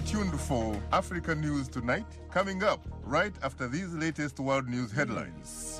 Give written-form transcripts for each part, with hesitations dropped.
tuned for Africa News Tonight, coming up right after these latest world news headlines.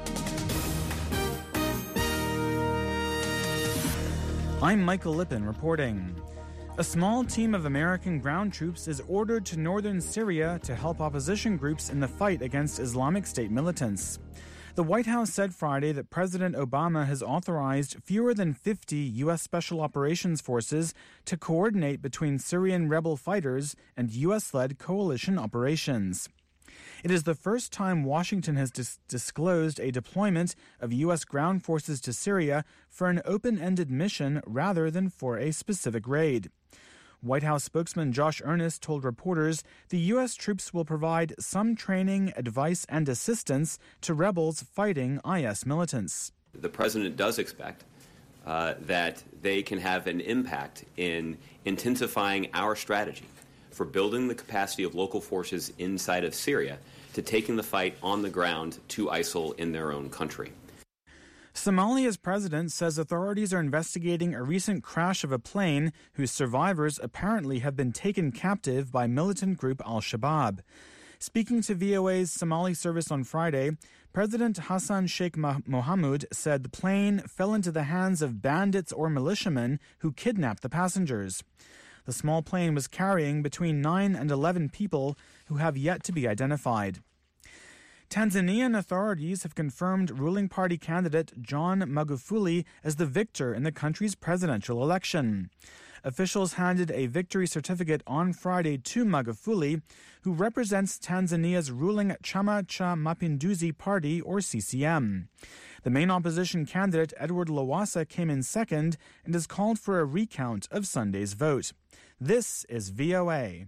I'm Michael Lippin reporting. A small team of American ground troops is ordered to northern Syria to help opposition groups in the fight against Islamic State militants. The White House said Friday that President Obama has authorized fewer than 50 U.S. Special Operations Forces to coordinate between Syrian rebel fighters and U.S.-led coalition operations. It is the first time Washington has disclosed a deployment of U.S. ground forces to Syria for an open-ended mission rather than for a specific raid. White House spokesman Josh Earnest told reporters the U.S. troops will provide some training, advice, and assistance to rebels fighting IS militants. The president does expect that they can have an impact in intensifying our strategy for building the capacity of local forces inside of Syria to taking the fight on the ground to ISIL in their own country. Somalia's president says authorities are investigating a recent crash of a plane whose survivors apparently have been taken captive by militant group al-Shabaab. Speaking to VOA's Somali service on Friday, President Hassan Sheikh Mohamud said the plane fell into the hands of bandits or militiamen who kidnapped the passengers. The small plane was carrying between 9 and 11 people who have yet to be identified. Tanzanian authorities have confirmed ruling party candidate John Magufuli as the victor in the country's presidential election. Officials handed a victory certificate on Friday to Magufuli, who represents Tanzania's ruling Chama cha Mapinduzi Party, or CCM. The main opposition candidate, Edward Lowassa, came in second and has called for a recount of Sunday's vote. This is VOA.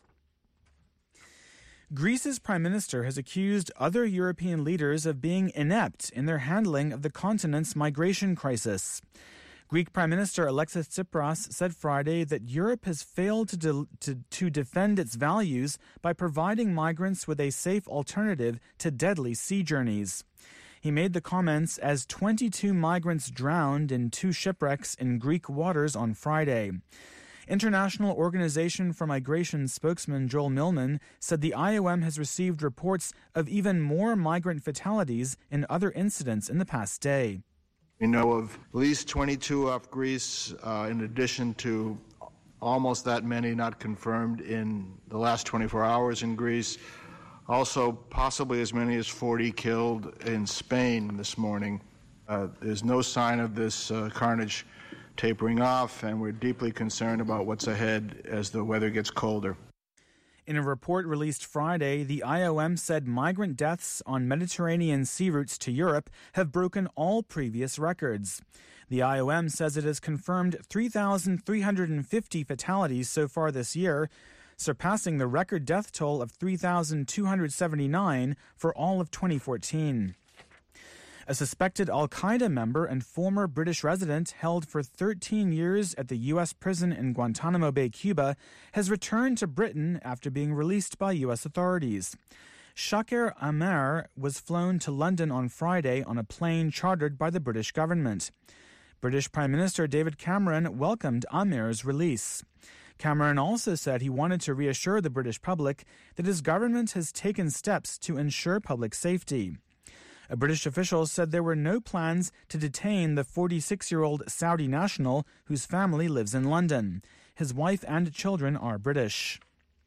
Greece's prime minister has accused other European leaders of being inept in their handling of the continent's migration crisis. Greek Prime Minister Alexis Tsipras said Friday that Europe has failed to defend its values by providing migrants with a safe alternative to deadly sea journeys. He made the comments as 22 migrants drowned in 2 shipwrecks in Greek waters on Friday. International Organization for Migration spokesman Joel Millman said the IOM has received reports of even more migrant fatalities in other incidents in the past day. We know of at least 22 off Greece, in addition to almost that many not confirmed in the last 24 hours in Greece. Also, possibly as many as 40 killed in Spain this morning. There's no sign of this carnage tapering off, and we're deeply concerned about what's ahead as the weather gets colder. In a report released Friday, the IOM said migrant deaths on Mediterranean sea routes to Europe have broken all previous records. The IOM says it has confirmed 3,350 fatalities so far this year, surpassing the record death toll of 3,279 for all of 2014. A suspected al-Qaeda member and former British resident held for 13 years at the U.S. prison in Guantanamo Bay, Cuba, has returned to Britain after being released by U.S. authorities. Shakir Ahmer was flown to London on Friday on a plane chartered by the British government. British Prime Minister David Cameron welcomed Ahmer's release. Cameron also said he wanted to reassure the British public that his government has taken steps to ensure public safety. A British official said there were no plans to detain the 46-year-old Saudi national whose family lives in London. His wife and children are British.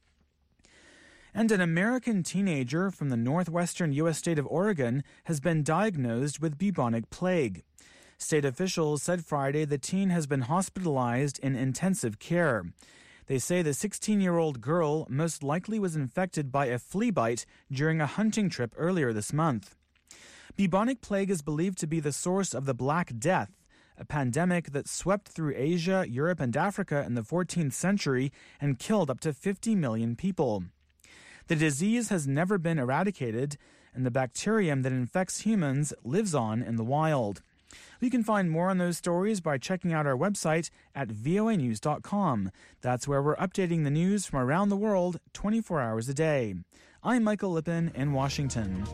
And an American teenager from the northwestern U.S. state of Oregon has been diagnosed with bubonic plague. State officials said Friday the teen has been hospitalized in intensive care. They say the 16-year-old girl most likely was infected by a flea bite during a hunting trip earlier this month. Bubonic plague is believed to be the source of the Black Death, a pandemic that swept through Asia, Europe, and Africa in the 14th century and killed up to 50 million people. The disease has never been eradicated, and the bacterium that infects humans lives on in the wild. You can find more on those stories by checking out our website at voanews.com. That's where we're updating the news from around the world 24 hours a day. I'm Michael Lippin in Washington.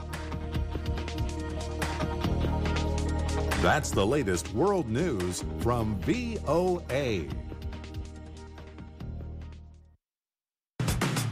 That's the latest world news from VOA.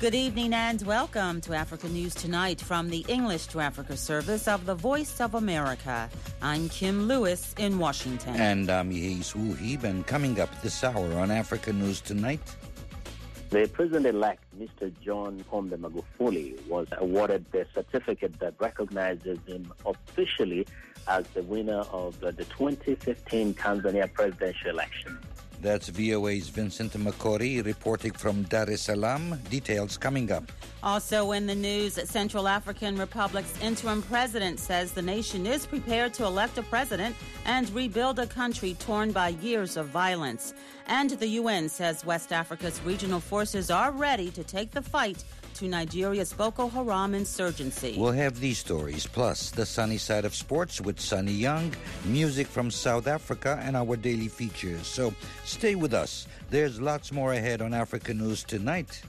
Good evening and welcome to Africa News Tonight from the English to Africa service of the Voice of America. I'm Kim Lewis in Washington. And I'm Yehis Wuhib, and coming up this hour on Africa News Tonight. The president-elect, Mr. John Pombe Magufuli, was awarded the certificate that recognizes him officially as the winner of the 2015 Tanzania presidential election. That's VOA's Vincent Makori reporting from Dar es Salaam. Details coming up. Also in the news, Central African Republic's interim president says the nation is prepared to elect a president and rebuild a country torn by years of violence. And the UN says West Africa's regional forces are ready to take the fight to Nigeria's Boko Haram insurgency. We'll have these stories, plus the sunny side of sports with Sunny Young, music from South Africa, and our daily features. So stay with us. There's lots more ahead on Africa News Tonight.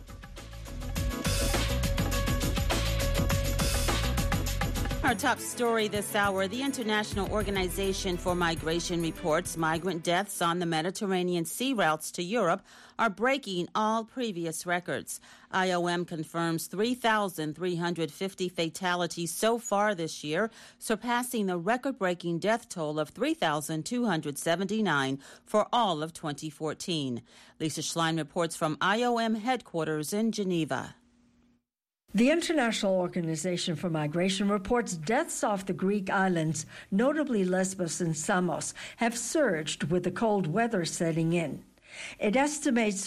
Our top story this hour, the International Organization for Migration reports migrant deaths on the Mediterranean sea routes to Europe are breaking all previous records. IOM confirms 3,350 fatalities so far this year, surpassing the record-breaking death toll of 3,279 for all of 2014. Lisa Schlein reports from IOM headquarters in Geneva. The International Organization for Migration reports deaths off the Greek islands, notably Lesbos and Samos, have surged with the cold weather setting in. It estimates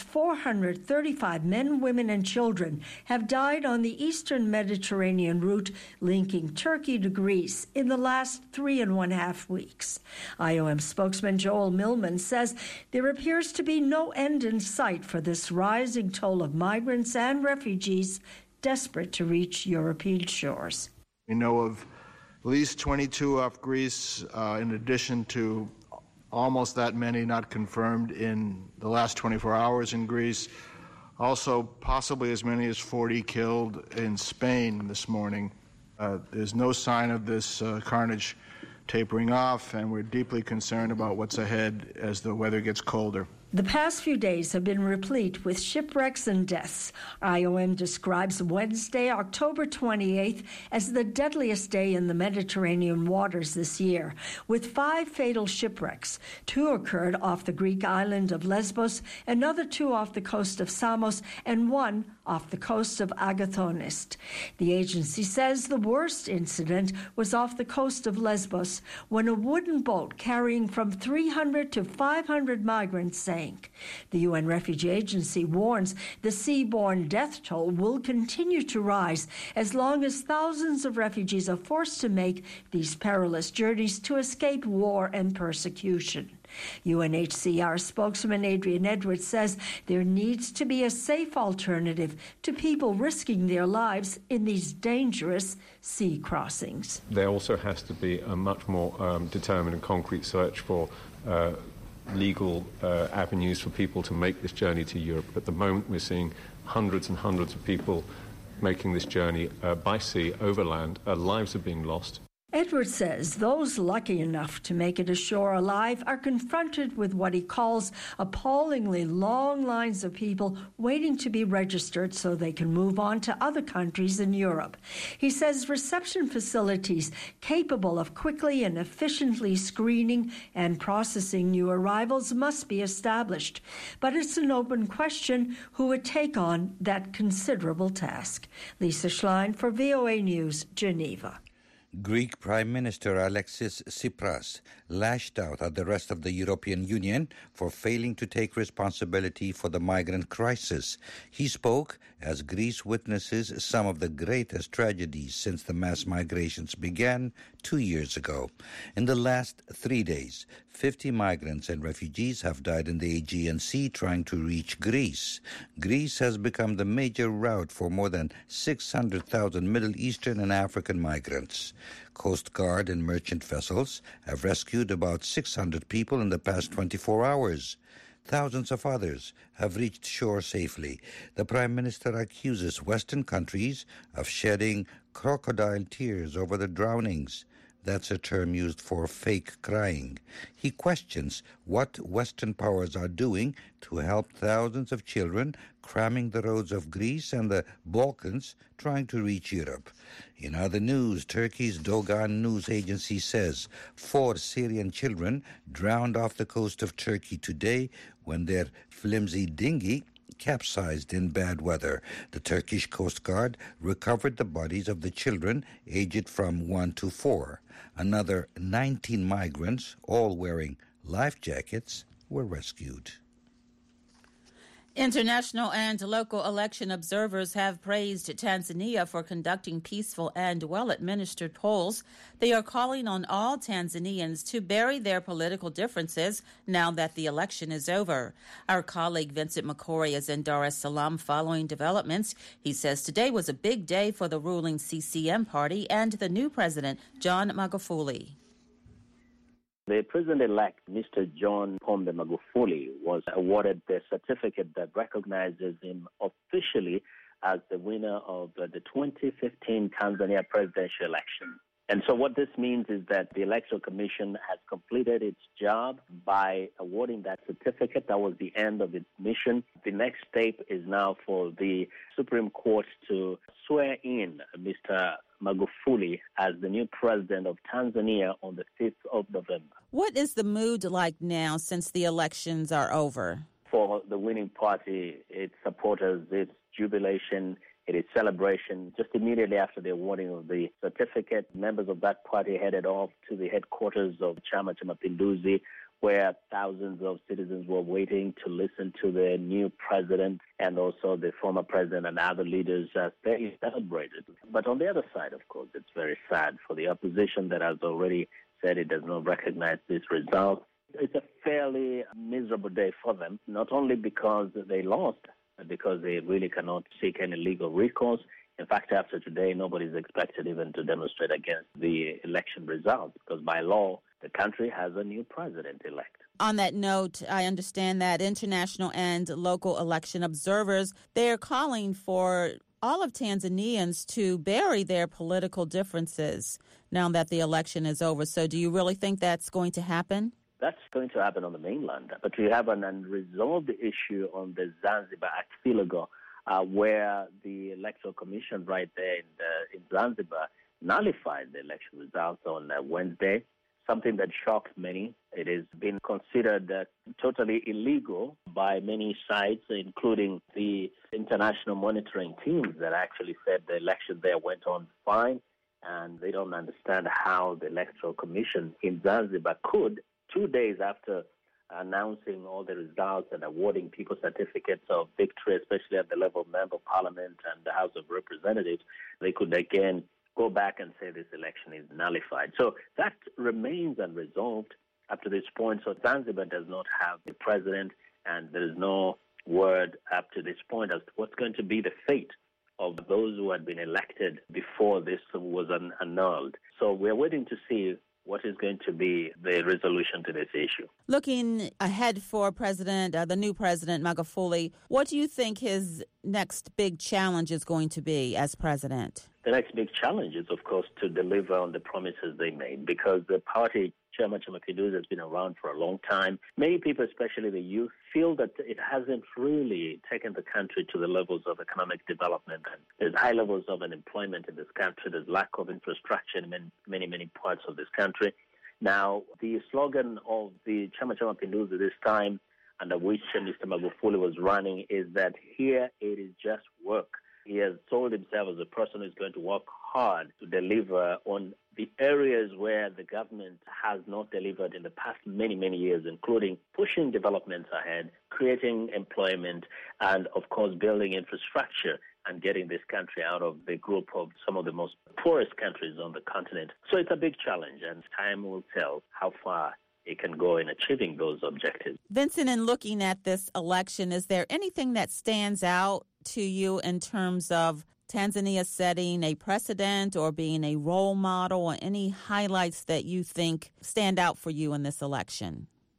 435 men, women, and children have died on the eastern Mediterranean route linking Turkey to Greece in the last 3.5 weeks. IOM spokesman Joel Millman says there appears to be no end in sight for this rising toll of migrants and refugees desperate to reach European shores. We know of at least 22 off Greece, in addition to almost that many not confirmed in the last 24 hours in Greece. Also, possibly as many as 40 killed in Spain this morning. There's no sign of this carnage tapering off, and we're deeply concerned about what's ahead as the weather gets colder. The past few days have been replete with shipwrecks and deaths. IOM describes Wednesday, October 28th, as the deadliest day in the Mediterranean waters this year, with 5 fatal shipwrecks. 2 occurred off the Greek island of Lesbos, another 2 off the coast of Samos, and 1 off the coast of Agathonist. The agency says the worst incident was off the coast of Lesbos, when a wooden boat carrying from 300 to 500 migrants sank. The UN Refugee Agency warns the seaborne death toll will continue to rise as long as thousands of refugees are forced to make these perilous journeys to escape war and persecution. UNHCR spokesman Adrian Edwards says there needs to be a safe alternative to people risking their lives in these dangerous sea crossings. There also has to be a much more determined and concrete search for legal avenues for people to make this journey to Europe. At the moment, we're seeing hundreds and hundreds of people making this journey by sea, overland. Lives are being lost. Edwards says those lucky enough to make it ashore alive are confronted with what he calls appallingly long lines of people waiting to be registered so they can move on to other countries in Europe. He says reception facilities capable of quickly and efficiently screening and processing new arrivals must be established. But it's an open question who would take on that considerable task. Lisa Schlein for VOA News, Geneva. Greek Prime Minister Alexis Tsipras lashed out at the rest of the European Union for failing to take responsibility for the migrant crisis. He spoke as Greece witnesses some of the greatest tragedies since the mass migrations began 2 years ago. In the last 3 days, 50 migrants and refugees have died in the Aegean Sea trying to reach Greece. Greece has become the major route for more than 600,000 Middle Eastern and African migrants. Coast Guard and merchant vessels have rescued about 600 people in the past 24 hours. Thousands of others have reached shore safely. The Prime Minister accuses Western countries of shedding crocodile tears over the drownings. That's a term used for fake crying. He questions what Western powers are doing to help thousands of children cramming the roads of Greece and the Balkans trying to reach Europe. In other news, Turkey's Dogan news agency says 4 Syrian children drowned off the coast of Turkey today when their flimsy dinghy capsized in bad weather. The Turkish Coast Guard recovered the bodies of the children aged from 1 to 4. Another 19 migrants, all wearing life jackets, were rescued. International and local election observers have praised Tanzania for conducting peaceful and well-administered polls. They are calling on all Tanzanians to bury their political differences now that the election is over. Our colleague Vincent McCory is in Dar es Salaam following developments. He says today was a big day for the ruling CCM party and the new president, John Magufuli. The president-elect, Mr. John Pombe Magufuli, was awarded the certificate that recognizes him officially as the winner of the 2015 Tanzania presidential election. And so what this means is that the Electoral Commission has completed its job by awarding that certificate. That was the end of its mission. The next step is now for the Supreme Court to swear in Mr. Magufuli as the new president of Tanzania on the 5th of November. What is the mood like now since the elections are over? For the winning party, its supporters, its jubilation, it is celebration. Just immediately after the awarding of the certificate, members of that party headed off to the headquarters of Chama cha Mapinduzi, where thousands of citizens were waiting to listen to the new president and also the former president and other leaders as they celebrated. But on the other side, of course, it's very sad for the opposition that has already said it does not recognize this result. It's a fairly miserable day for them, not only because they lost, but because they really cannot seek any legal recourse. In fact, after today, nobody is expected even to demonstrate against the election results, because by law, the country has a new president-elect. On that note, I understand that international and local election observers, they're calling for all of Tanzanians to bury their political differences now that the election is over. So do you really think that's going to happen? That's going to happen on the mainland. But we have an unresolved issue on the Zanzibar archipelago, where the Electoral Commission right there in Zanzibar nullified the election results on Wednesday, something that shocked many. It has been considered totally illegal by many sides, including the international monitoring teams that actually said the election there went on fine, and they don't understand how the Electoral Commission in Zanzibar could, 2 days after announcing all the results and awarding people certificates of victory, especially at the level of Member of Parliament and the House of Representatives, they could again go back and say this election is nullified. So that remains unresolved up to this point. So Zanzibar does not have the president, and there is no word up to this point as to what's going to be the fate of those who had been elected before this was annulled. So we're waiting to see what is going to be the resolution to this issue. Looking ahead for the new president, Magufuli, what do you think his next big challenge is going to be as president? The next big challenge is, of course, to deliver on the promises they made, because the party, Chama cha Mapinduzi, has been around for a long time. Many people, especially the youth, feel that it hasn't really taken the country to the levels of economic development. And there's high levels of unemployment in this country. There's lack of infrastructure in many parts of this country. Now, the slogan of the Chama cha Mapinduzi this time, under which Mr. Magufuli was running, is that here it is just work. He has told himself as a person who's going to work hard to deliver on the areas where the government has not delivered in the past many years, including pushing developments ahead, creating employment, and, of course, building infrastructure and getting this country out of the group of some of the most poorest countries on the continent. So it's a big challenge, and time will tell how far it can go in achieving those objectives. Vincent, in looking at this election, is there anything that stands out to you in terms of Tanzania setting a precedent or being a role model, or any highlights that you think stand out for you in this election?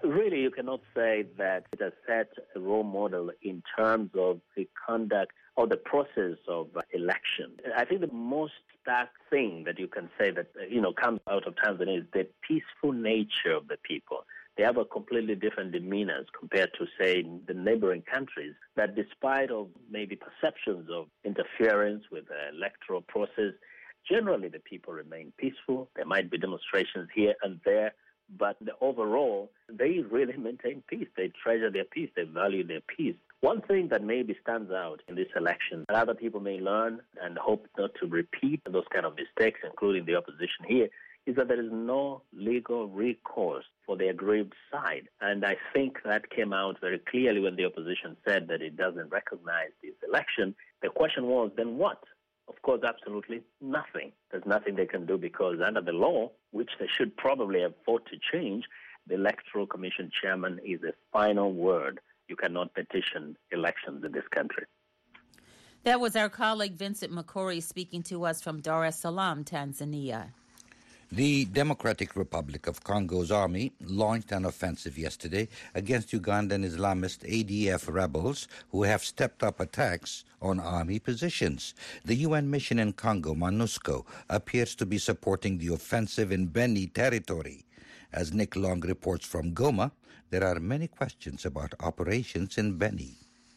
Really, you cannot say that it has set a role model in terms of the conduct or the process of election. I think the most stark thing that you can say that, comes out of Tanzania is the peaceful nature of the people. They have a completely different demeanor compared to, say, the neighboring countries, that despite of maybe perceptions of interference with the electoral process, generally the people remain peaceful. There might be demonstrations here and there, but overall, they really maintain peace. They treasure their peace. They value their peace. One thing that maybe stands out in this election, and other people may learn and hope not to repeat those kind of mistakes, including the opposition here, is that there is no legal recourse for the aggrieved side. And I think that came out very clearly when the opposition said that it doesn't recognize this election. The question was, then what? Of course, absolutely nothing. There's nothing they can do because under the law, which they should probably have fought to change, the Electoral Commission chairman is the final word. You cannot petition elections in this country. That was our colleague Vincent Makori speaking to us from Dar es Salaam, Tanzania. The Democratic Republic of Congo's army launched an offensive yesterday against Ugandan Islamist ADF rebels who have stepped up attacks on army positions. The UN mission in Congo, MONUSCO, appears to be supporting the offensive in Beni territory. As Nick Long reports from Goma, there are many questions about operations in Beni.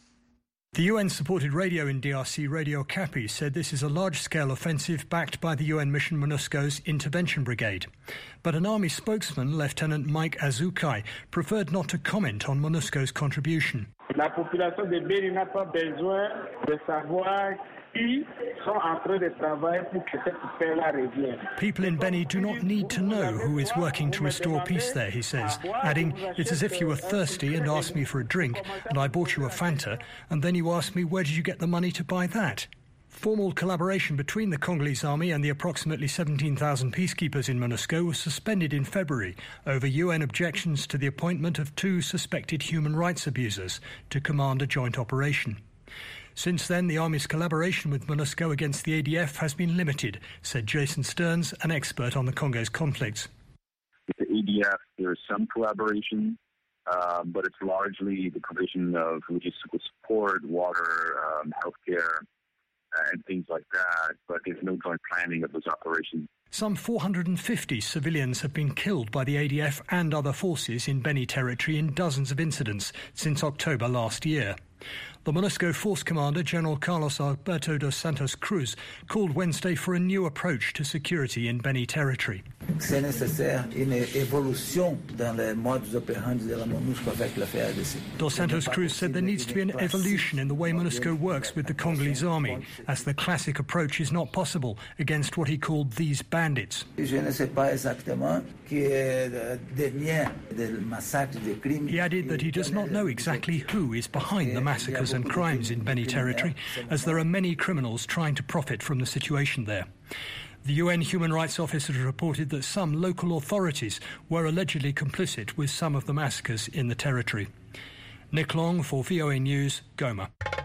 The UN-supported radio in DRC, Radio Okapi, said this is a large-scale offensive backed by the UN mission MONUSCO's Intervention Brigade. But an army spokesman, Lieutenant Mike Azukai, preferred not to comment on MONUSCO's contribution. La population de Beni n'a pas besoin de savoir qui sont en train de travailler pour que cette paix-là revienne. People in Beni do not need to know who is working to restore peace there, he says, adding, it's as if you were thirsty and asked me for a drink, and I bought you a Fanta, and then you asked me where did you get the money to buy that? Formal collaboration between the Congolese army and the approximately 17,000 peacekeepers in MONUSCO was suspended in February over UN objections to the appointment of 2 suspected human rights abusers to command a joint operation. Since then, the Army's collaboration with MONUSCO against the ADF has been limited, said Jason Stearns, an expert on the Congo's conflicts. With the ADF, there is some collaboration, but it's largely the provision of logistical support, water, healthcare, and things like that, but there's no joint planning of those operations. Some 450 civilians have been killed by the ADF and other forces in Beni territory in dozens of incidents since October last year. The MONUSCO force commander, General Carlos Alberto dos Santos Cruz, called Wednesday for a new approach to security in Beni territory. C'est nécessaire une évolution dans les modes opérandi de la MONUSCO avec la FARDC. Dos Santos Cruz said there needs to be an evolution in the way MONUSCO works with the Congolese army, as the classic approach is not possible against what he called these bandits. Je ne sais pas exactement qui est derrière des massacres des crimes. He added that he does not know exactly who is behind the massacres and crimes in Beni territory, as there are many criminals trying to profit from the situation there. The UN Human Rights Office has reported that some local authorities were allegedly complicit with some of the massacres in the territory. Nick Long for VOA News, Goma.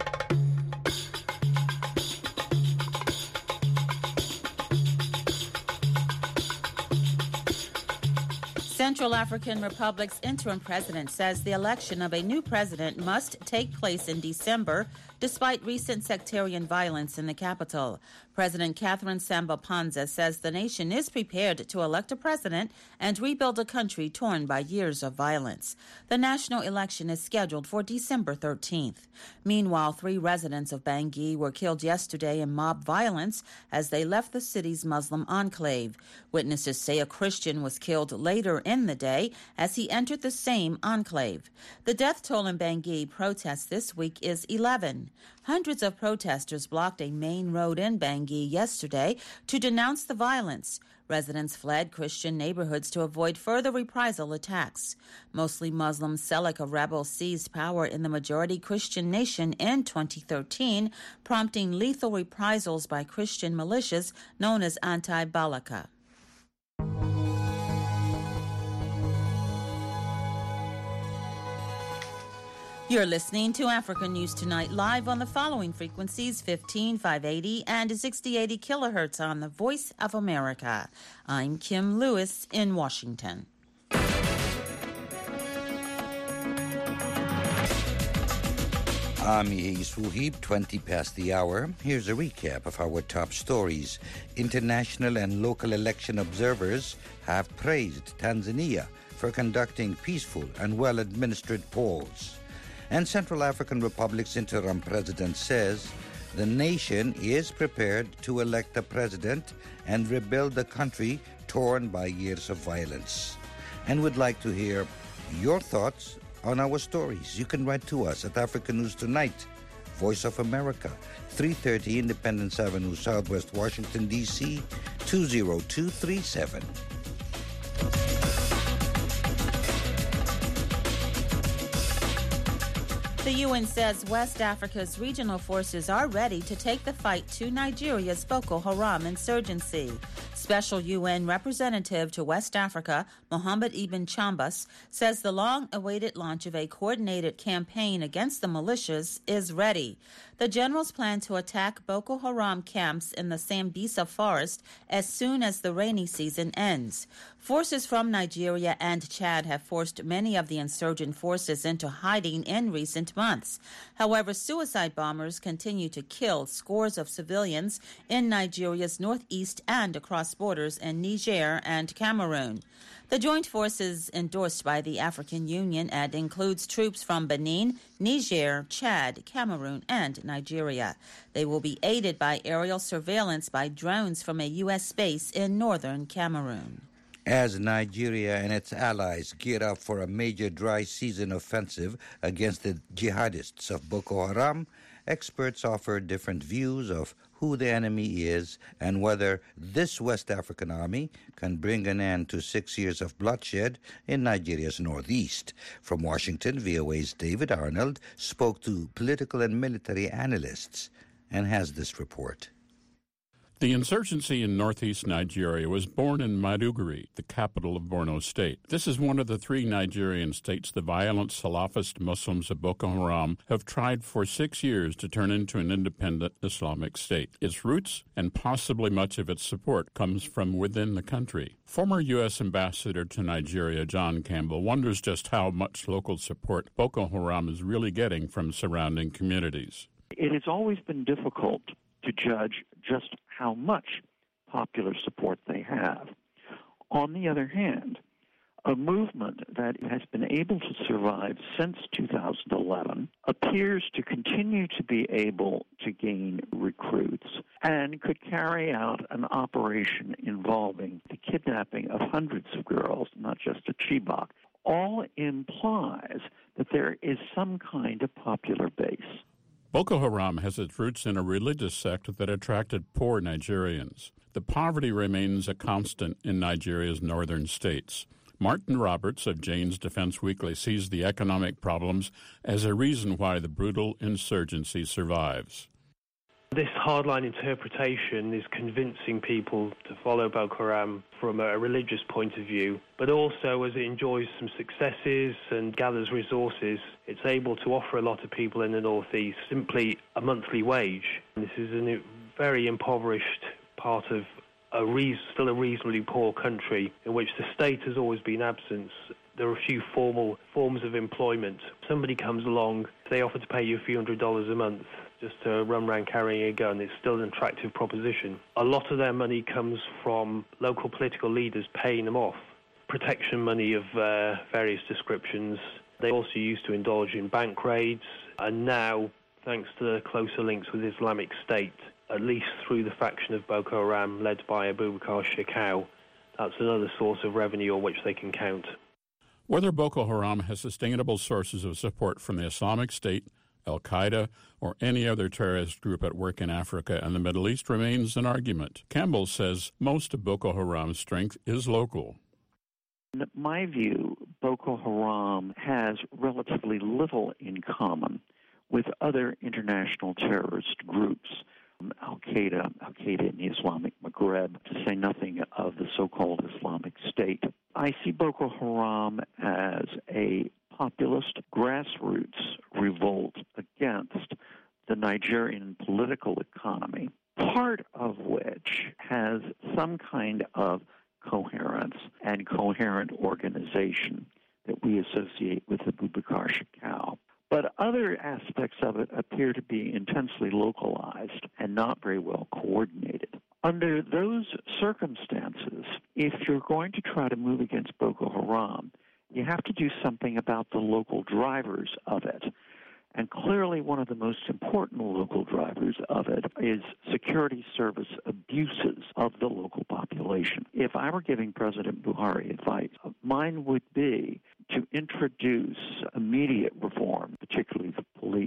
Central African Republic's interim president says the election of a new president must take place in December, despite recent sectarian violence in the capital. President Catherine Samba-Panza says the nation is prepared to elect a president and rebuild a country torn by years of violence. The national election is scheduled for December 13th. Meanwhile, 3 residents of Bangui were killed yesterday in mob violence as they left the city's Muslim enclave. Witnesses say a Christian was killed later in the day as he entered the same enclave. The death toll in Bangui protests this week is 11. Hundreds of protesters blocked a main road in Bangui yesterday to denounce the violence. Residents fled Christian neighborhoods to avoid further reprisal attacks. Mostly Muslim Seleka rebels seized power in the majority Christian nation in 2013, prompting lethal reprisals by Christian militias known as Anti-Balaka. You're listening to Africa News Tonight live on the following frequencies: 15,580 and 6080 kilohertz on the Voice of America. I'm Kim Lewis in Washington. I'm Yehia Suhib, 20 past the hour. Here's a recap of our top stories. International and local election observers have praised Tanzania for conducting peaceful and well-administered polls. And Central African Republic's interim president says the nation is prepared to elect a president and rebuild the country torn by years of violence. And would like to hear your thoughts on our stories. You can write to us at African News Tonight, Voice of America, 330 Independence Avenue, Southwest Washington, D.C., 20237. The UN says West Africa's regional forces are ready to take the fight to Nigeria's Boko Haram insurgency. Special UN representative to West Africa, Mohammed Ibn Chambas, says the long-awaited launch of a coordinated campaign against the militias is ready. The generals plan to attack Boko Haram camps in the Sambisa forest as soon as the rainy season ends. Forces from Nigeria and Chad have forced many of the insurgent forces into hiding in recent months. However, suicide bombers continue to kill scores of civilians in Nigeria's northeast and across borders in Niger and Cameroon. The joint force is endorsed by the African Union and includes troops from Benin, Niger, Chad, Cameroon, and Nigeria. They will be aided by aerial surveillance by drones from a U.S. base in northern Cameroon. As Nigeria and its allies gear up for a major dry season offensive against the jihadists of Boko Haram, experts offer different views of who the enemy is and whether this West African army can bring an end to 6 years of bloodshed in Nigeria's northeast. From Washington, VOA's David Arnold spoke to political and military analysts and has this report. The insurgency in northeast Nigeria was born in Maiduguri, the capital of Borno State. This is one of the three Nigerian states the violent Salafist Muslims of Boko Haram have tried for 6 years to turn into an independent Islamic state. Its roots and possibly much of its support comes from within the country. Former U.S. Ambassador to Nigeria, John Campbell, wonders just how much local support Boko Haram is really getting from surrounding communities. It has always been difficult to judge just how much popular support they have. On the other hand, a movement that has been able to survive since 2011 appears to continue to be able to gain recruits and could carry out an operation involving the kidnapping of hundreds of girls, not just a Chibok. All implies that there is some kind of popular base. Boko Haram has its roots in a religious sect that attracted poor Nigerians. The poverty remains a constant in Nigeria's northern states. Martin Roberts of Jane's Defense Weekly sees the economic problems as a reason why the brutal insurgency survives. This hardline interpretation is convincing people to follow Boko Haram from a religious point of view, but also as it enjoys some successes and gathers resources, it's able to offer a lot of people in the northeast simply a monthly wage. This is a very impoverished part of still a reasonably poor country in which the state has always been absent. There are a few formal forms of employment. Somebody comes along, they offer to pay you a few $100s a month just to run around carrying a gun. It's still an attractive proposition. A lot of their money comes from local political leaders paying them off. Protection money of various descriptions. They also used to indulge in bank raids, and now, thanks to the closer links with Islamic State, at least through the faction of Boko Haram led by Abubakar Shekau, that's another source of revenue on which they can count. Whether Boko Haram has sustainable sources of support from the Islamic State, Al-Qaeda, or any other terrorist group at work in Africa and the Middle East remains an argument. Campbell says most of Boko Haram's strength is local. In my view, Boko Haram has relatively little in common with other international terrorist groups, Al-Qaeda in the Islamic Maghreb, to say nothing of the so-called Islamic State. I see Boko Haram as a populist grassroots revolt against the Nigerian political economy, part of which has some kind of coherence and coherent organization that we associate with Abubakar Shekau. But other aspects of it appear to be intensely localized and not very well coordinated. Under those circumstances, if you're going to try to move against Boko Haram, you have to do something about the local drivers of it. And clearly one of the most important local drivers of it is security service abuses of the local population. If I were giving President Buhari advice, mine would be to introduce immediate reform, particularly the police.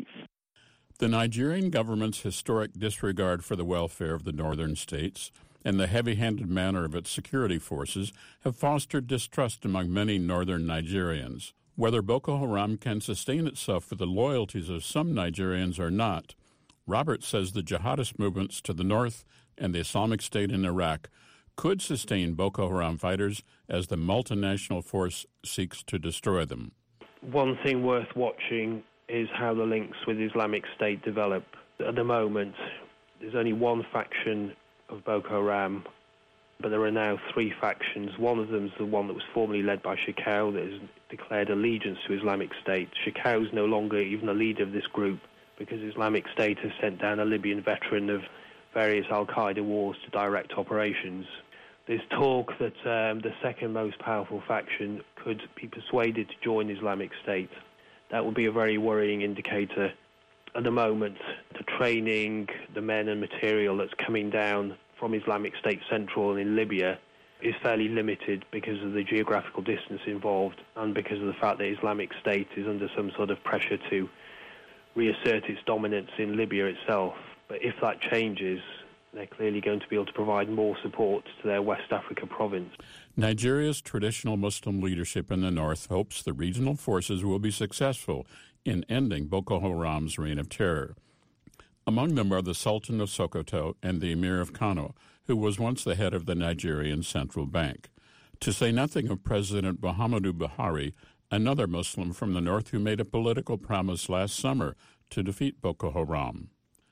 The Nigerian government's historic disregard for the welfare of the northern states and the heavy-handed manner of its security forces have fostered distrust among many northern Nigerians. Whether Boko Haram can sustain itself with the loyalties of some Nigerians or not, Roberts says the jihadist movements to the north and the Islamic State in Iraq could sustain Boko Haram fighters as the multinational force seeks to destroy them. One thing worth watching is how the links with Islamic State develop. At the moment, there's only one faction of Boko Haram, but there are now three factions. One of them is the one that was formerly led by Shekau that has declared allegiance to Islamic State. Shekau is no longer even a leader of this group because Islamic State has sent down a Libyan veteran of various al-Qaeda wars to direct operations. There's talk that the second most powerful faction could be persuaded to join Islamic State. That would be a very worrying indicator. At the moment, the training, the men and material that's coming down from Islamic State Central and in Libya is fairly limited because of the geographical distance involved and because of the fact that Islamic State is under some sort of pressure to reassert its dominance in Libya itself. But if that changes, they're clearly going to be able to provide more support to their West Africa province. Nigeria's traditional Muslim leadership in the north hopes the regional forces will be successful in ending Boko Haram's reign of terror. Among them are the Sultan of Sokoto and the Emir of Kano, who was once the head of the Nigerian Central Bank. To say nothing of President Muhammadu Buhari, another Muslim from the north who made a political promise last summer to defeat Boko Haram.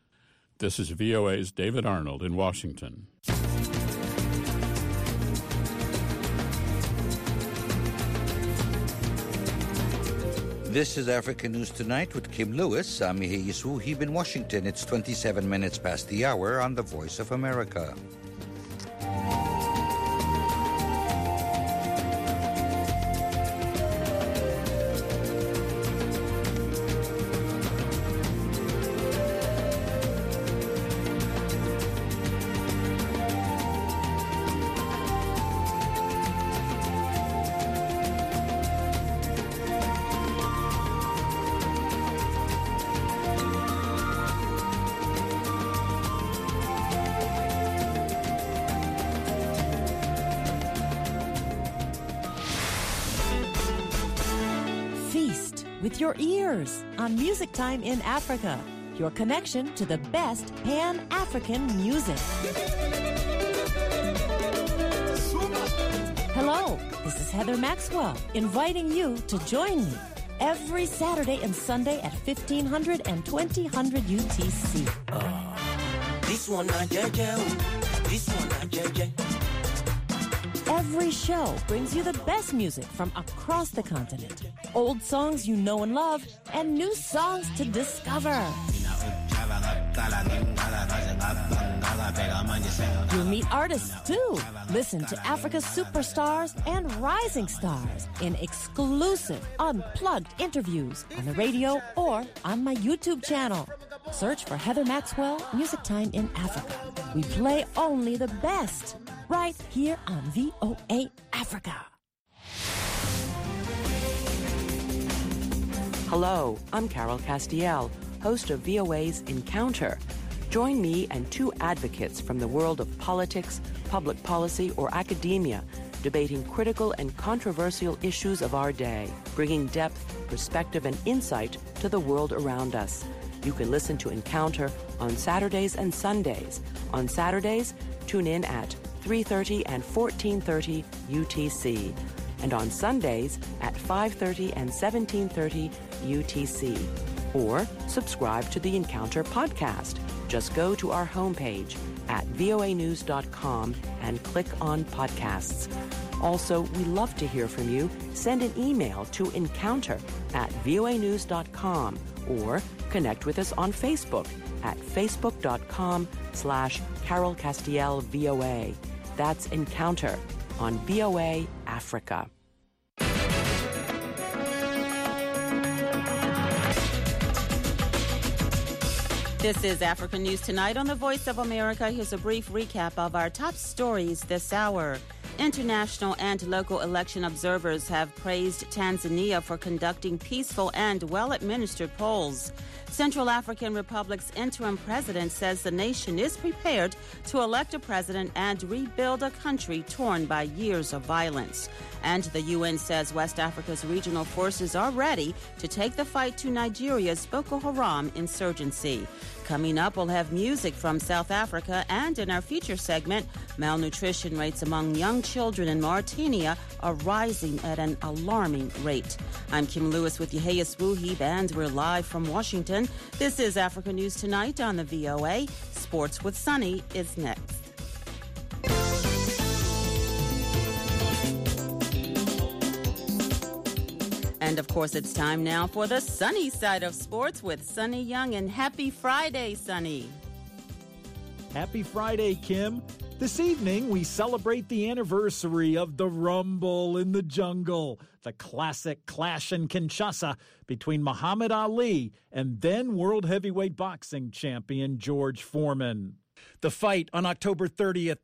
This is VOA's David Arnold in Washington. This is Africa News Tonight with Kim Lewis. I'm Mihe Yisuhib in Washington. It's 27 minutes past the hour on the Voice of America. With your ears on Music Time in Africa, your connection to the best Pan-African music. Hello, this is Heather Maxwell inviting you to join me every Saturday and Sunday at 1500 and 2000 UTC. This one not JJ. This one not JJ. Every show brings you the best music from across the continent. Old songs you know and love, and new songs to discover. You'll meet artists too. Listen to Africa's superstars and rising stars in exclusive, unplugged interviews on the radio or on my YouTube channel. Search for Heather Maxwell, Music Time in Africa. We play only the best, right here on VOA Africa. Hello, I'm Carol Castiel, host of VOA's Encounter. Join me and two advocates from the world of politics, public policy, or academia, debating critical and controversial issues of our day, bringing depth, perspective, and insight to the world around us. You can listen to Encounter on Saturdays and Sundays. On Saturdays, tune in at 3:30 and 14:30 UTC. And on Sundays at 5:30 and 17:30 UTC. Or subscribe to the Encounter podcast. Just go to our homepage at voanews.com and click on podcasts. Also, we love to hear from you. Send an email to encounter@voanews.com or connect with us on Facebook at facebook.com/Carol Castiel VOA. That's Encounter on VOA Africa. This is Africa News Tonight on the Voice of America. Here's a brief recap of our top stories this hour. International and local election observers have praised Tanzania for conducting peaceful and well-administered polls. Central African Republic's interim president says the nation is prepared to elect a president and rebuild a country torn by years of violence. And the UN says West Africa's regional forces are ready to take the fight to Nigeria's Boko Haram insurgency. Coming up, we'll have music from South Africa, and in our feature segment, malnutrition rates among young children in Mauritania are rising at an alarming rate. I'm Kim Lewis with Yehias Wuhib, and we're live from Washington. This is Africa News Tonight on the VOA. Sports with Sunny is next. And, of course, it's time now for the sunny side of sports with Sonny Young. And happy Friday, Sonny. Happy Friday, Kim. This evening, we celebrate the anniversary of the Rumble in the Jungle, the classic clash in Kinshasa between Muhammad Ali and then World Heavyweight Boxing champion George Foreman. The fight on October 30th,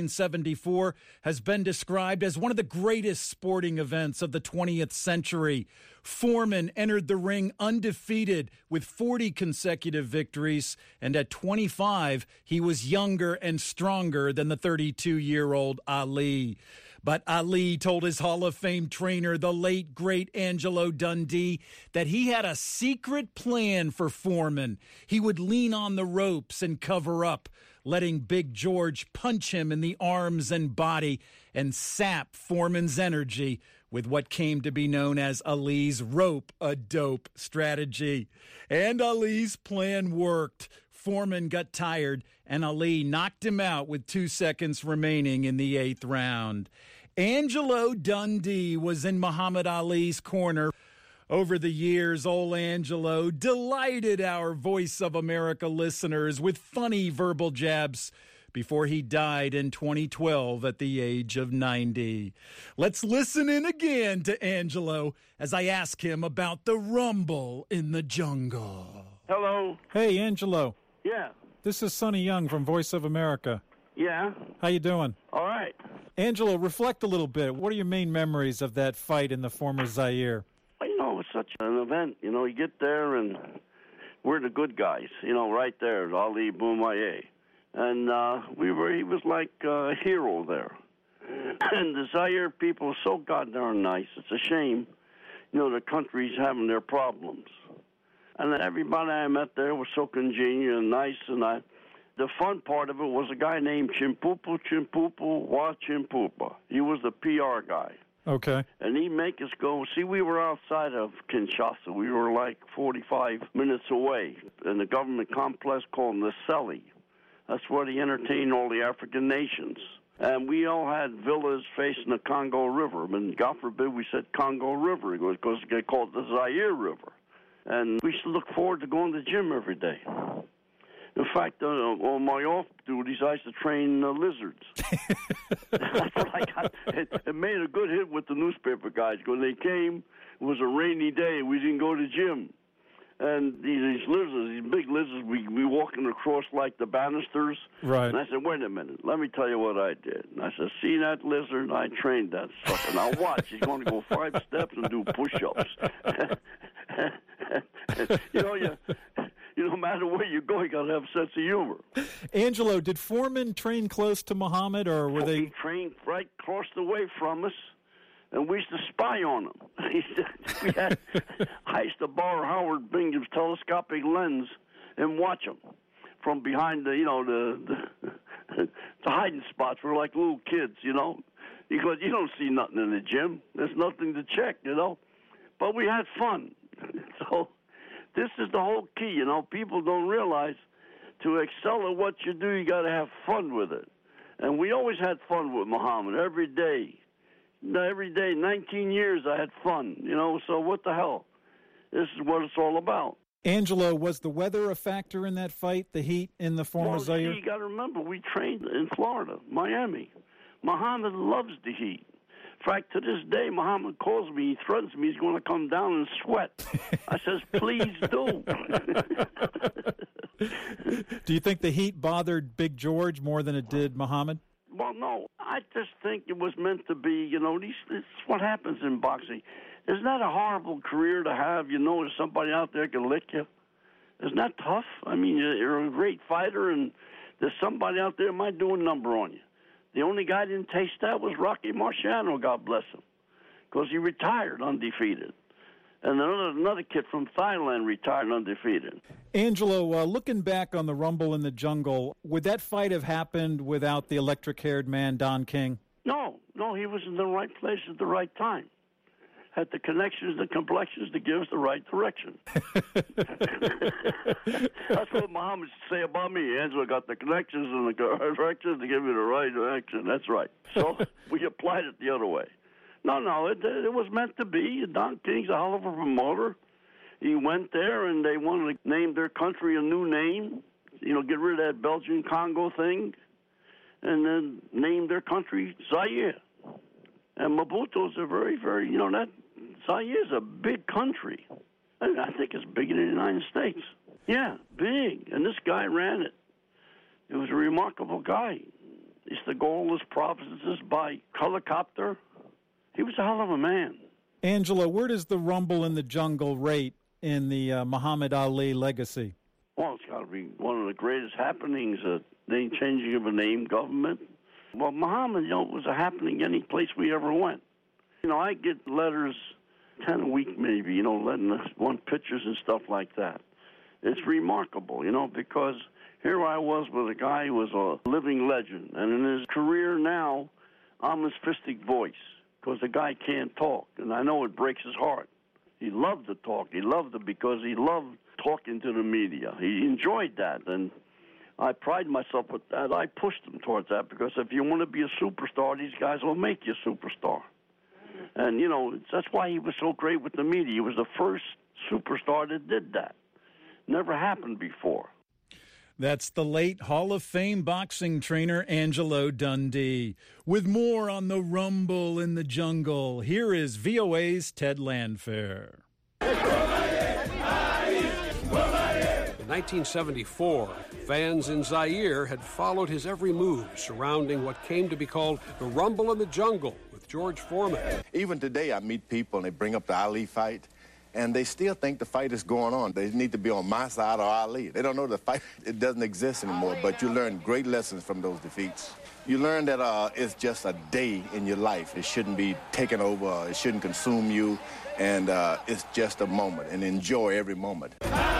1974, has been described as one of the greatest sporting events of the 20th century. Foreman entered the ring undefeated with 40 consecutive victories, and at 25, he was younger and stronger than the 32-year-old Ali. But Ali told his Hall of Fame trainer, the late, great Angelo Dundee, that he had a secret plan for Foreman. He would lean on the ropes and cover up, letting Big George punch him in the arms and body and sap Foreman's energy with what came to be known as Ali's rope-a-dope strategy. And Ali's plan worked. Foreman got tired, and Ali knocked him out with 2 seconds remaining in the 8th round. Angelo Dundee was in Muhammad Ali's corner. Over the years, old Angelo delighted our Voice of America listeners with funny verbal jabs before he died in 2012 at the age of 90. Let's listen in again to Angelo as I ask him about the Rumble in the Jungle. Hello. Hey, Angelo. Yeah. This is Sonny Young from Voice of America. Yeah. How you doing? All right. Angelo, reflect a little bit. What are your main memories of that fight in the former Zaire? It's such an event. You get there and we're the good guys, right there, Ali Boumaier. And he was like a hero there. And the Zaire people are so goddamn nice. It's a shame, the country's having their problems. And everybody I met there was so congenial and nice. And the fun part of it was a guy named Chimpupu Wa Chimpupa. He was the PR guy. Okay. And he'd make us go. See, we were outside of Kinshasa. We were like 45 minutes away in the government complex called Naseli. That's where they entertained all the African nations. And we all had villas facing the Congo River. And God forbid we said Congo River because they called it the Zaire River. And we used to look forward to going to the gym every day. In fact, on my off duties, I used to train lizards. That's what I got. It made a good hit with the newspaper guys. When they came, it was a rainy day. We didn't go to the gym. And these lizards, these big lizards, we walking across like the banisters. Right. And I said, wait a minute, let me tell you what I did. And I said, see that lizard? I trained that sucker. Now watch, he's going to go 5 steps and do push-ups. No matter where you go, you got to have a sense of humor. Angelo, did Foreman train close to Muhammad, or were they? He trained right across the way from us, and we used to spy on him. I used to borrow Howard Bingham's telescopic lens and watch him from behind the hiding spots. We're like little kids, because you don't see nothing in the gym. There's nothing to check, But we had fun, so. This is the whole key, People don't realize to excel at what you do, you got to have fun with it. And we always had fun with Muhammad every day. every day, 19 years I had fun, so what the hell? This is what it's all about. Angelo, was the weather a factor in that fight, the heat in the former Zaire? You got to remember, we trained in Florida, Miami. Muhammad loves the heat. In fact, to this day, Muhammad calls me, he threatens me, he's going to come down and sweat. I says, please do. Do you think the heat bothered Big George more than it did Muhammad? Well, no. I just think it was meant to be, it's what happens in boxing. Isn't that a horrible career to have? There's somebody out there can lick you. Isn't that tough? I mean, you're a great fighter, and there's somebody out there might do a number on you. The only guy that didn't taste that was Rocky Marciano, God bless him, because he retired undefeated. And another kid from Thailand retired undefeated. Angelo, looking back on the Rumble in the Jungle, would that fight have happened without the electric-haired man, Don King? No, he was in the right place at the right time. Had the connections, the complexions to give us the right direction. That's what Muhammad should say about me. Angelo got the connections and the directions to give me the right direction. That's right. So we applied it the other way. No, it was meant to be. Don King's a hell of a promoter. He went there, and they wanted to name their country a new name, get rid of that Belgian Congo thing, and then name their country Zaire. And Mobutu's a very, very, that Zaire's a big country. I think it's bigger than the United States. Yeah, big. And this guy ran it. He was a remarkable guy. He used to go all his provinces by helicopter. He was a hell of a man. Angelo, where does the Rumble in the Jungle rate in the Muhammad Ali legacy? Well, it's got to be one of the greatest happenings, the changing of a name government. Well, Muhammad, was a happening any place we ever went. I get letters 10 a week maybe, letting us want pictures and stuff like that. It's remarkable, because here I was with a guy who was a living legend. And in his career now, I'm his fistic voice, because the guy can't talk. And I know it breaks his heart. He loved to talk. He loved it because he loved talking to the media. He enjoyed that. And I pride myself with that. I pushed him towards that because if you want to be a superstar, these guys will make you a superstar. And, that's why he was so great with the media. He was the first superstar that did that. Never happened before. That's the late Hall of Fame boxing trainer Angelo Dundee. With more on the Rumble in the Jungle, here is VOA's Ted Landfair. In 1974, fans in Zaire had followed his every move surrounding what came to be called the Rumble in the Jungle with George Foreman. Even today, I meet people and they bring up the Ali fight, and they still think the fight is going on. They need to be on my side or Ali. They don't know the fight, it doesn't exist anymore, but you learn great lessons from those defeats. You learn that it's just a day in your life. It shouldn't be taken over. It shouldn't consume you. And it's just a moment, and enjoy every moment.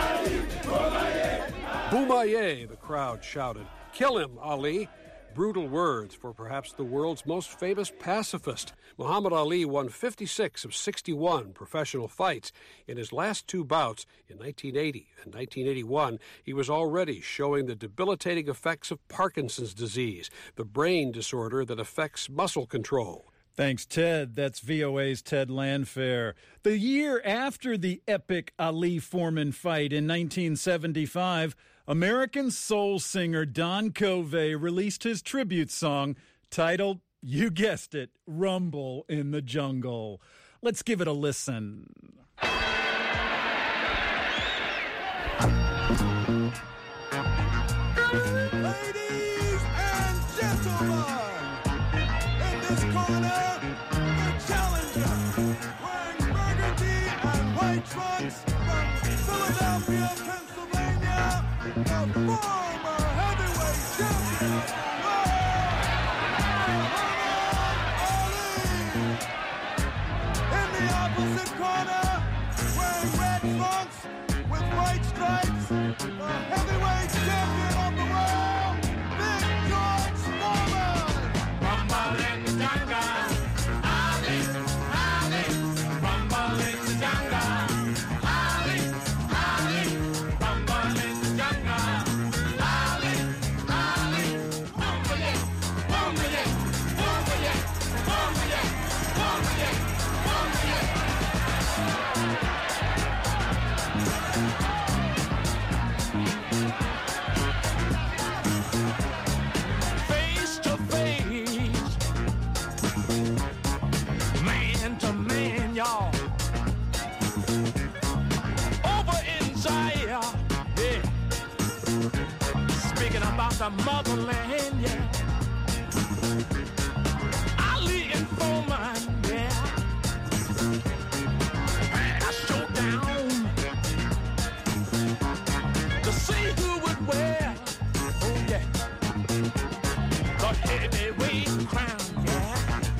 Boumaye, the crowd shouted. Kill him, Ali. Brutal words for perhaps the world's most famous pacifist. Muhammad Ali won 56 of 61 professional fights. In his last two bouts, in 1980 and 1981, he was already showing the debilitating effects of Parkinson's disease, the brain disorder that affects muscle control. Thanks, Ted. That's VOA's Ted Landfair. The year after the epic Ali-Foreman fight in 1975, American soul singer Don Covey released his tribute song titled, you guessed it, Rumble in the Jungle. Let's give it a listen. Ladies and gentlemen, in this corner, the challenger, wearing burgundy and white trunks from Philadelphia, Pennsylvania, the former heavyweight champion, Muhammad Ali. In the opposite corner, wearing red trunks with white stripes, the heavyweight champion of the world, Big George Foreman. Rumble in the jungle, Ali, Ali. Rumble in the jungle, Ali, Ali. Rumble in the jungle, Ali, Ali. Rumble it, rumble it, rumble it, rumble it, rumble about the motherland, yeah. Ali and Foreman, yeah. And I showed down to see who would wear, oh yeah, the heavyweight crown, yeah.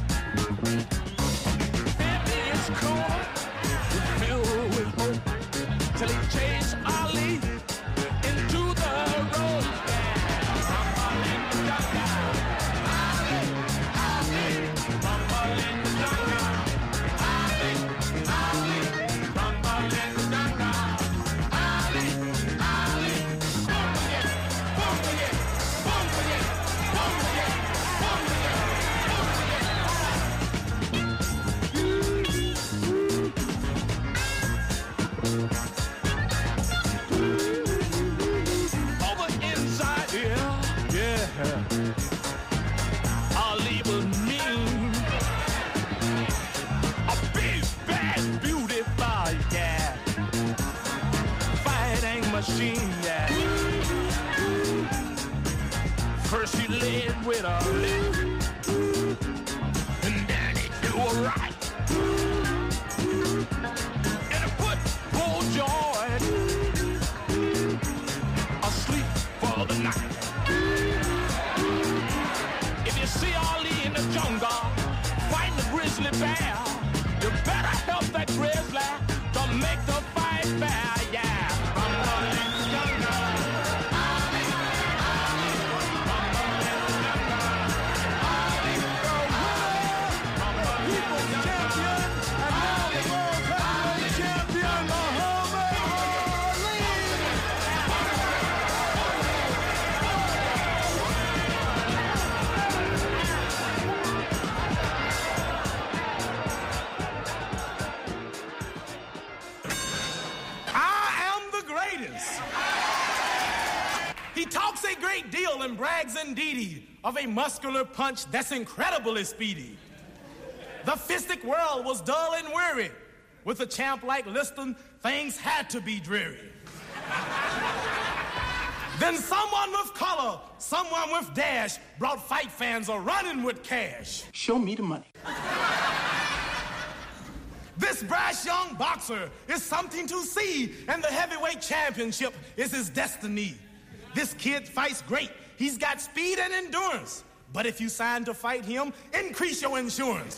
50 is cool, filled with hope, till he chased Ali into the road. Rumble in the jungle, Ali, Ali, rumble in the jungle, Ali, Ali, rumble in the jungle, Ali, Ali, boom again, boom again, boom again, boom again, boom over inside, yeah. Ali was mean, a big, bad, beautiful, yeah, fighting machine, yeah. First he led with a left, and then he do a right, and he put poor George asleep for the night. If you see Ali in the jungle fighting the grizzly bear, you better help that grizzly to make the fight fair, yeah. Rumble in the jungle, Ali, Ali, rumble in the jungle, Ali, the winner, people's champion, and now the world heavyweight champion, Muhammad Ali. I am the greatest. He talks a great deal and brags indeedy of a muscular punch that's incredibly speedy. The fistic world was dull and weary. With a champ like Liston, things had to be dreary. Then someone with color, someone with dash, brought fight fans a running with cash. Show me the money. This brash young boxer is something to see, and the heavyweight championship is his destiny. This kid fights great. He's got speed and endurance. But if you sign to fight him, increase your insurance.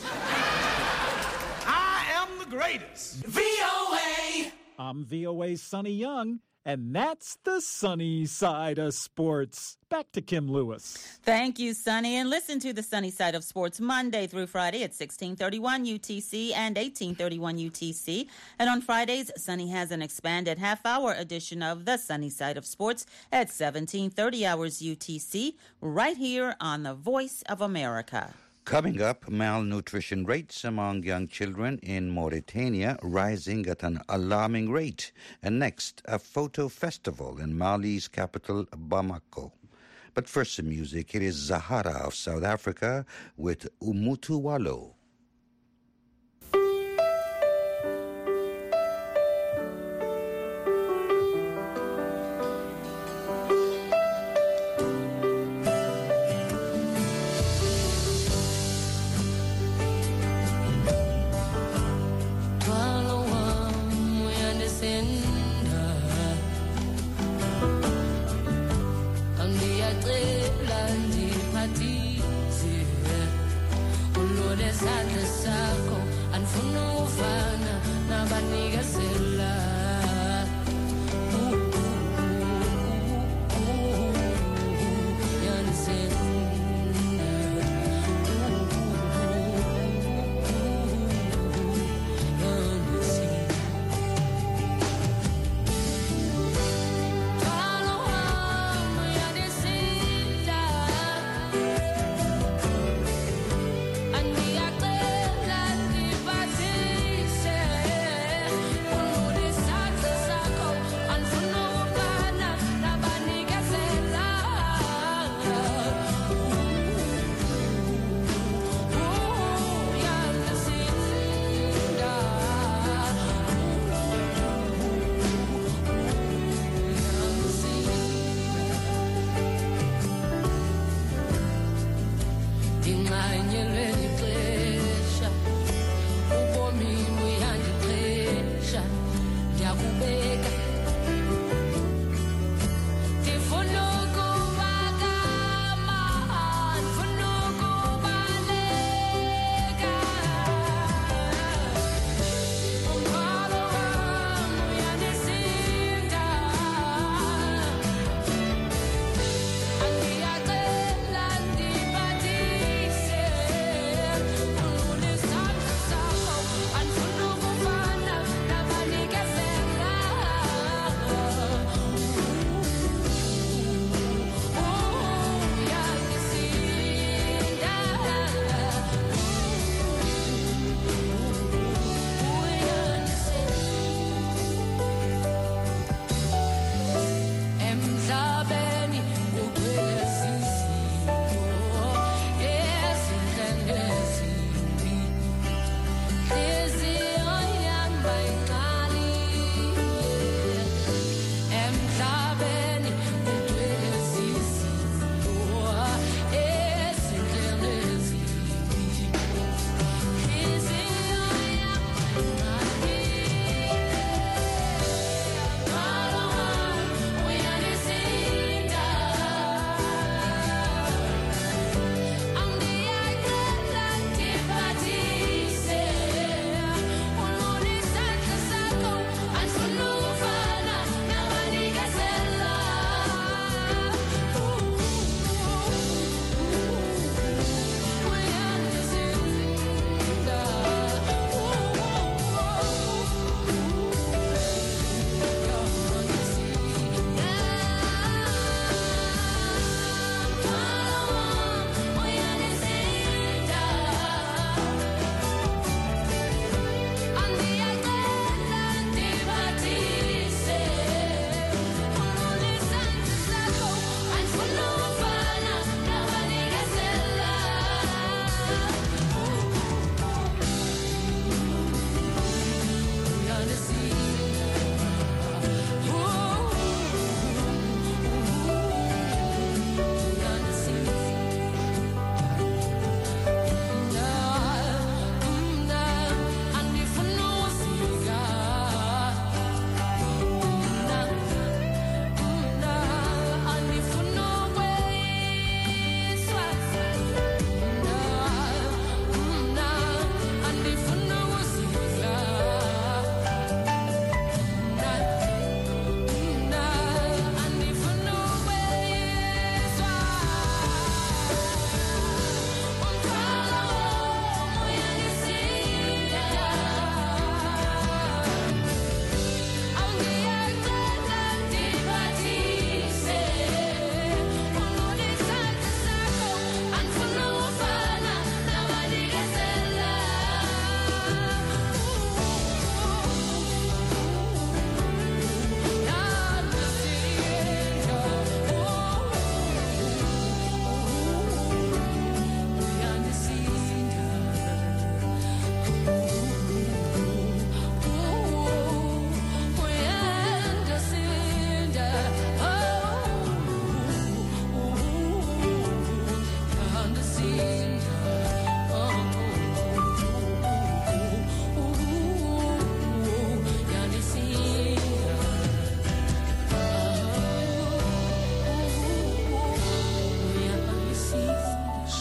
I am the greatest. VOA! I'm VOA's Sonny Young, and that's the sunny side of sports. Back to Kim Lewis. Thank you, Sonny. And listen to the Sunny Side of Sports Monday through Friday at 1631 UTC and 1831 UTC. And on Fridays, Sonny has an expanded half-hour edition of the Sunny Side of Sports at 1730 hours UTC, right here on the Voice of America. Coming up, malnutrition rates among young children in Mauritania rising at an alarming rate. And next, a photo festival in Mali's capital, Bamako. But first, some music. It is Zahara of South Africa with Umutu Walo. Desire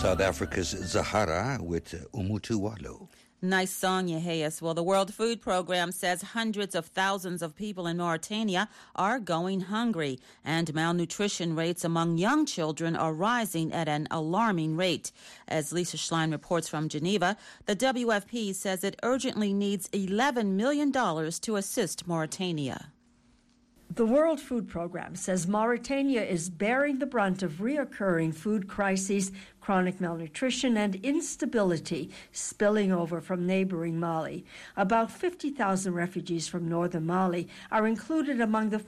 South Africa's Zahara with Umutu Walu. Nice song, Yeheas. Well, the World Food Program says hundreds of thousands of people in Mauritania are going hungry, and malnutrition rates among young children are rising at an alarming rate. As Lisa Schlein reports from Geneva, the WFP says it urgently needs $11 million to assist Mauritania. The World Food Program says Mauritania is bearing the brunt of reoccurring food crises, chronic malnutrition, and instability spilling over from neighboring Mali. About 50,000 refugees from northern Mali are included among the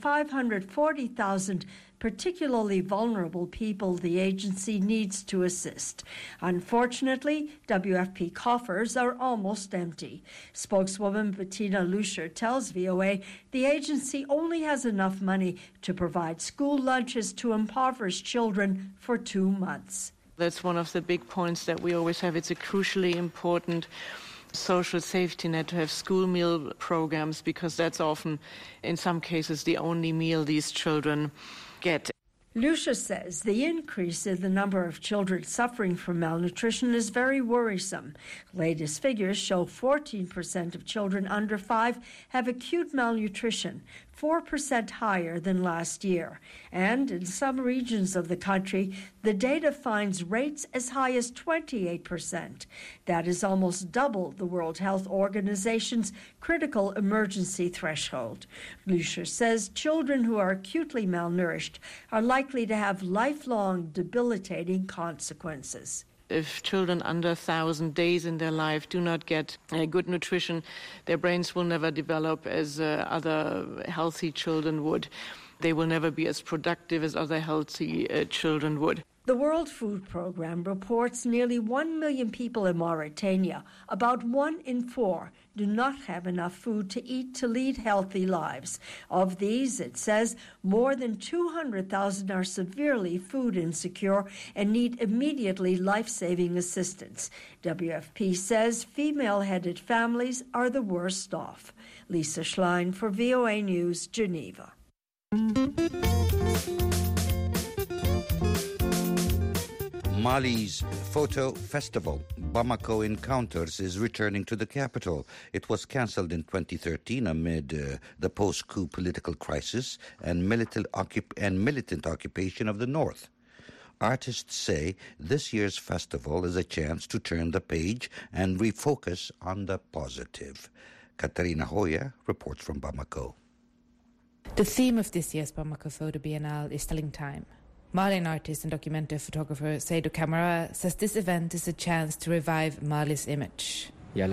540,000 particularly vulnerable people the agency needs to assist. Unfortunately, WFP coffers are almost empty. Spokeswoman Bettina Luscher tells VOA the agency only has enough money to provide school lunches to impoverished children for 2 months. That's one of the big points that we always have. It's a crucially important social safety net to have school meal programs, because that's often, in some cases, the only meal these children get. Lucia says the increase in the number of children suffering from malnutrition is very worrisome. Latest figures show 14% of children under 5 have acute malnutrition, 4% higher than last year. And in some regions of the country, the data finds rates as high as 28%. That is almost double the World Health Organization's critical emergency threshold. Lucia says children who are acutely malnourished are likely to have lifelong debilitating consequences. If children under 1,000 days in their life do not get good nutrition, their brains will never develop as other healthy children would. They will never be as productive as other healthy children would. The World Food Program reports nearly 1 million people in Mauritania, about 1 in 4, do not have enough food to eat to lead healthy lives. Of these, it says, more than 200,000 are severely food insecure and need immediately life-saving assistance. WFP says female-headed families are the worst off. Lisa Schlein for VOA News, Geneva. Mali's photo festival, Bamako Encounters, is returning to the capital. It was cancelled in 2013 amid the post-coup political crisis and militant occupation of the north. Artists say this year's festival is a chance to turn the page and refocus on the positive. Katarina Hoya reports from Bamako. The theme of this year's Bamako Photo Biennale is telling time. Malian artist and documentary photographer Seydou Camara says this event is a chance to revive Mali's image.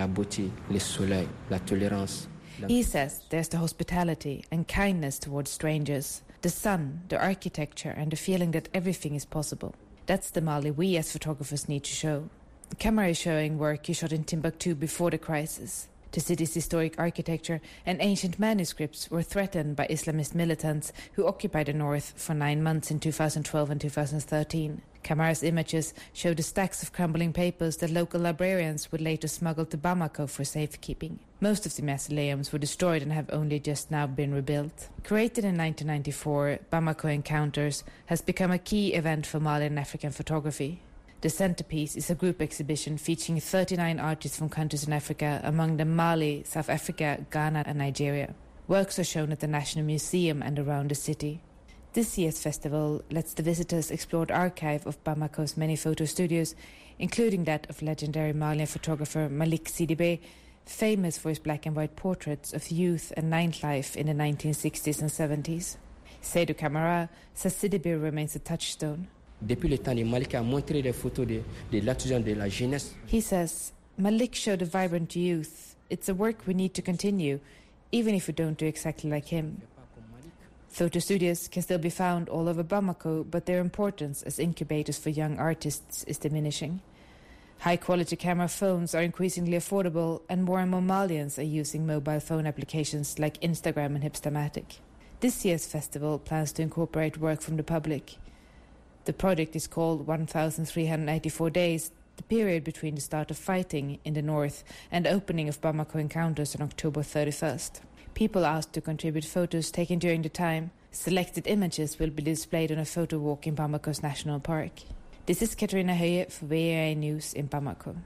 He says there's the hospitality and kindness towards strangers, the sun, the architecture, and the feeling that everything is possible. That's the Mali we as photographers need to show. Camara is showing work he shot in Timbuktu before the crisis. The city's historic architecture and ancient manuscripts were threatened by Islamist militants who occupied the north for 9 months in 2012 and 2013. Camara's images show the stacks of crumbling papers that local librarians would later smuggle to Bamako for safekeeping. Most of the mausoleums were destroyed and have only just now been rebuilt. Created in 1994, Bamako Encounters has become a key event for Mali and African photography. The centerpiece is a group exhibition featuring 39 artists from countries in Africa, among them Mali, South Africa, Ghana and Nigeria. Works are shown at the National Museum and around the city. This year's festival lets the visitors explore the archive of Bamako's many photo studios, including that of legendary Malian photographer Malik Sidibé, famous for his black and white portraits of youth and nightlife in the 1960s and 70s. Seydou Camara says Sidibé remains a touchstone. He says, Malik showed a vibrant youth. It's a work we need to continue, even if we don't do exactly like him. Photo studios can still be found all over Bamako, but their importance as incubators for young artists is diminishing. High-quality camera phones are increasingly affordable, and more Malians are using mobile phone applications like Instagram and Hipstamatic. This year's festival plans to incorporate work from the public. The project is called 1,384 Days, the period between the start of fighting in the north and the opening of Bamako Encounters on October 31st. People asked to contribute photos taken during the time. Selected images will be displayed on a photo walk in Bamako's National Park. This is Katarina Höje for VOA News in Bamako.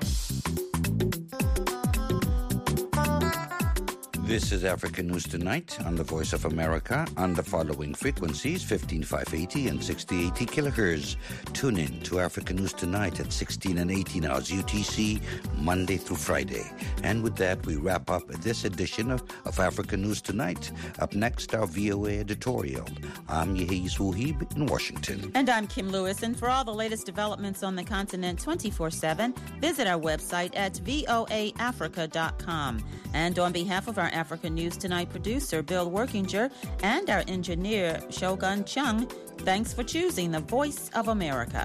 This is Africa News Tonight on the Voice of America on the following frequencies, 15580 and 6080 kilohertz. Tune in to Africa News Tonight at 16 and 18 hours UTC, Monday through Friday. And with that, we wrap up this edition of Africa News Tonight. Up next, our VOA editorial. I'm Yehiz Wuhib in Washington. And I'm Kim Lewis. And for all the latest developments on the continent 24/7, visit our website at voaafrica.com. And on behalf of our Africa News Tonight producer, Bill Workinger, and our engineer, Shogun Chung, thanks for choosing the Voice of America.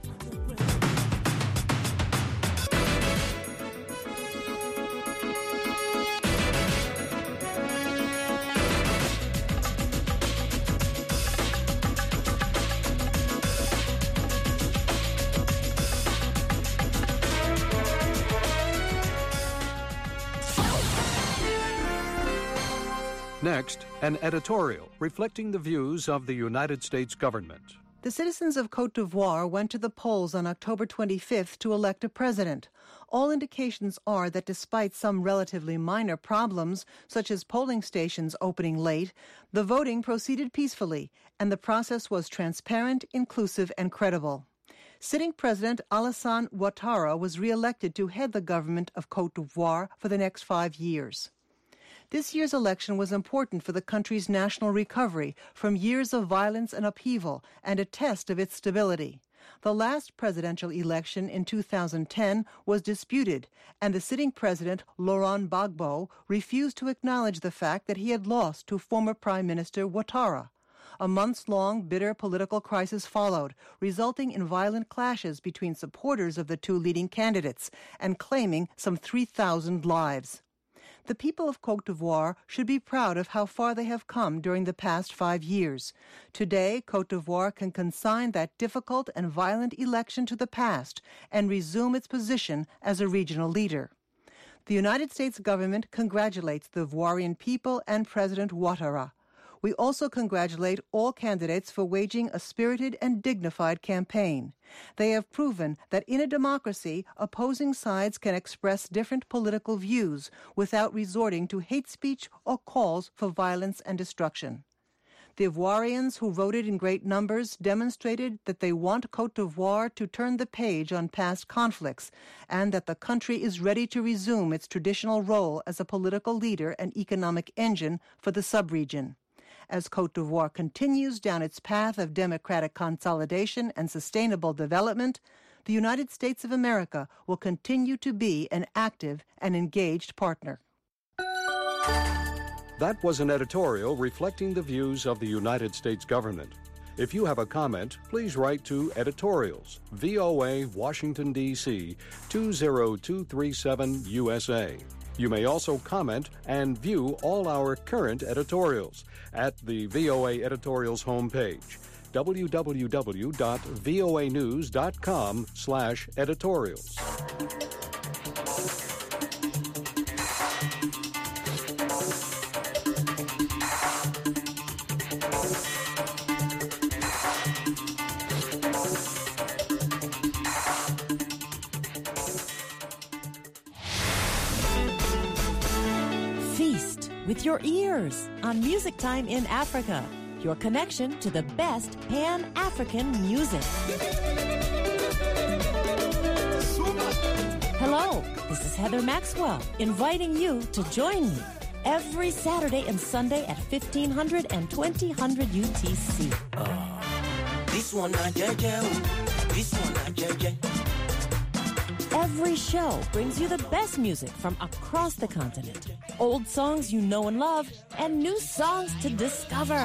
Next, an editorial reflecting the views of the United States government. The citizens of Côte d'Ivoire went to the polls on October 25th to elect a president. All indications are that despite some relatively minor problems, such as polling stations opening late, the voting proceeded peacefully, and the process was transparent, inclusive, and credible. Sitting President Alassane Ouattara was re-elected to head the government of Côte d'Ivoire for the next 5 years. This year's election was important for the country's national recovery from years of violence and upheaval and a test of its stability. The last presidential election in 2010 was disputed, and the sitting president, Laurent Gbagbo, refused to acknowledge the fact that he had lost to former Prime Minister Ouattara. A months-long bitter political crisis followed, resulting in violent clashes between supporters of the two leading candidates and claiming some 3,000 lives. The people of Côte d'Ivoire should be proud of how far they have come during the past 5 years. Today, Côte d'Ivoire can consign that difficult and violent election to the past and resume its position as a regional leader. The United States government congratulates the Ivoirian people and President Ouattara. We also congratulate all candidates for waging a spirited and dignified campaign. They have proven that in a democracy, opposing sides can express different political views without resorting to hate speech or calls for violence and destruction. The Ivoirians who voted in great numbers demonstrated that they want Côte d'Ivoire to turn the page on past conflicts and that the country is ready to resume its traditional role as a political leader and economic engine for the sub-region. As Côte d'Ivoire continues down its path of democratic consolidation and sustainable development, the United States of America will continue to be an active and engaged partner. That was an editorial reflecting the views of the United States government. If you have a comment, please write to Editorials, VOA, Washington, D.C., 20237 USA. You may also comment and view all our current editorials at the VOA Editorials homepage, www.voanews.com/editorials. With your ears on Music Time in Africa, your connection to the best Pan-African music. Hello, this is Heather Maxwell inviting you to join me every Saturday and Sunday at 1500 and 2000 UTC. This one not JJ. This one not JJ. Every show brings you the best music from across the continent. Old songs you know and love, and new songs to discover.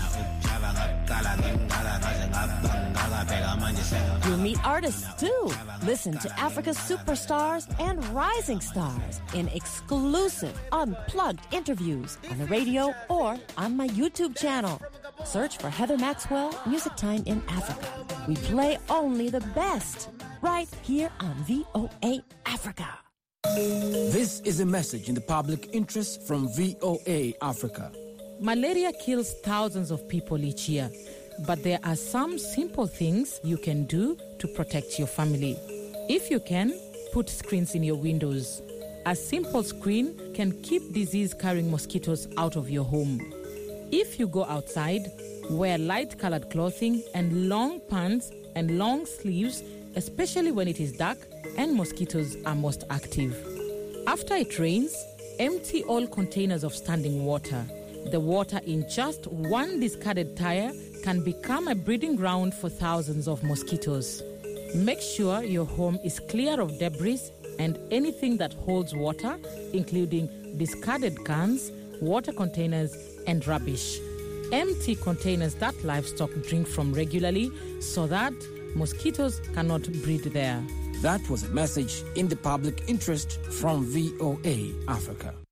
You'll meet artists too. Listen to Africa's superstars and rising stars in exclusive, unplugged interviews on the radio or on my YouTube channel. Search for Heather Maxwell, Music Time in Africa. We play only the best right here on VOA Africa. This is a message in the public interest from VOA Africa. Malaria kills thousands of people each year, but there are some simple things you can do to protect your family. If you can, put screens in your windows. A simple screen can keep disease-carrying mosquitoes out of your home. If you go outside, wear light-colored clothing and long pants and long sleeves, especially when it is dark and mosquitoes are most active. After it rains, empty all containers of standing water. The water in just one discarded tire can become a breeding ground for thousands of mosquitoes. Make sure your home is clear of debris and anything that holds water, including discarded cans, water containers, and rubbish. Empty containers that livestock drink from regularly so that mosquitoes cannot breed there. That was a message in the public interest from VOA Africa.